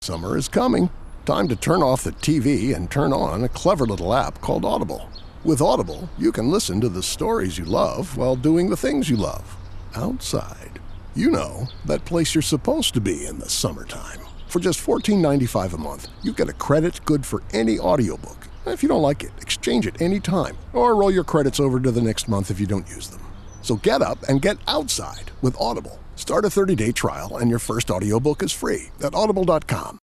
Summer is coming. Time to turn off the TV and turn on a clever little app called Audible. With Audible, you can listen to the stories you love while doing the things you love. Outside. You know, that place you're supposed to be in the summertime. For just $14.95 a month, you get a credit good for any audiobook. If you don't like it, exchange it anytime. Or roll your credits over to the next month if you don't use them. So get up and get outside with Audible. Start a 30-day trial and your first audiobook is free at audible.com.